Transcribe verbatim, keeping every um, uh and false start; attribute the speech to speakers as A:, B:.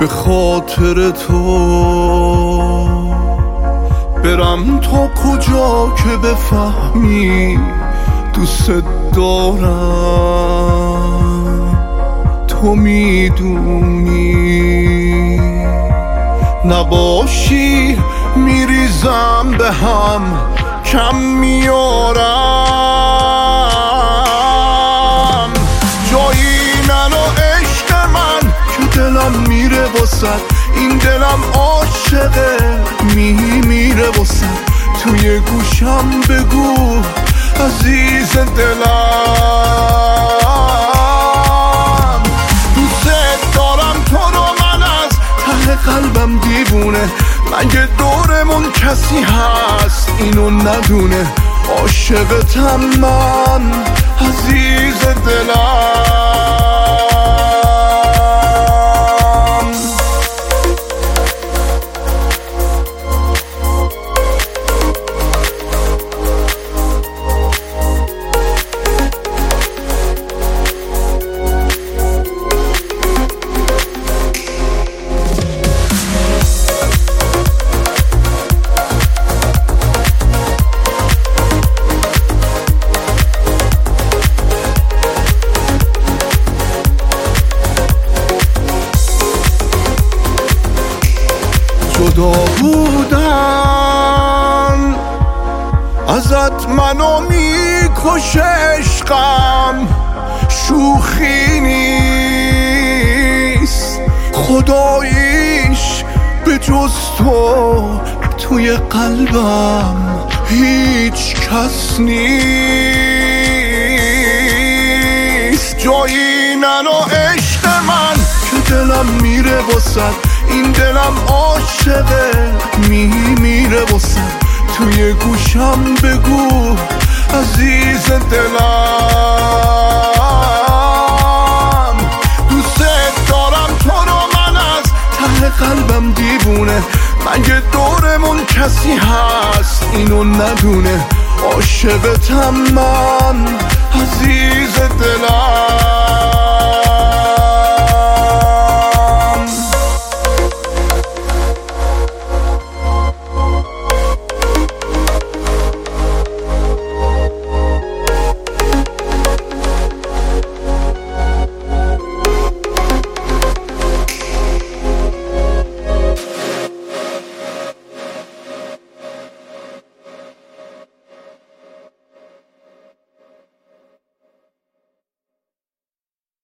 A: به خاطر تو برم تا کجا که بفهمی دوست دارم. تو میدونی نباشی میریزم به هم کم میارم. جایی منو عشق من که دلم میره واسد، این دلم عاشقه میمیره واسد. توی گوشم بگو عزیز دلم دوست دارم تو رو من از ته قلبم دیوونه. مگه دورمون کسی هست اینو ندونه؟ عاشقتم من عزیز دلم. جدا بودن ازت منو میکشه عشقم، شوخی نیست خداییش به جز تو توی قلبم هیچ کس نیست. جایی ننو عشق من که دلم میره واسد، این دلم عاشقه میمیره واسد. توی گوشم بگو عزیز دلم دوست دارم تو رو من از ته قلبم دیوونه. مگه دورمون کسی هست اینو ندونه؟ عاشقتم من عزیز دلم.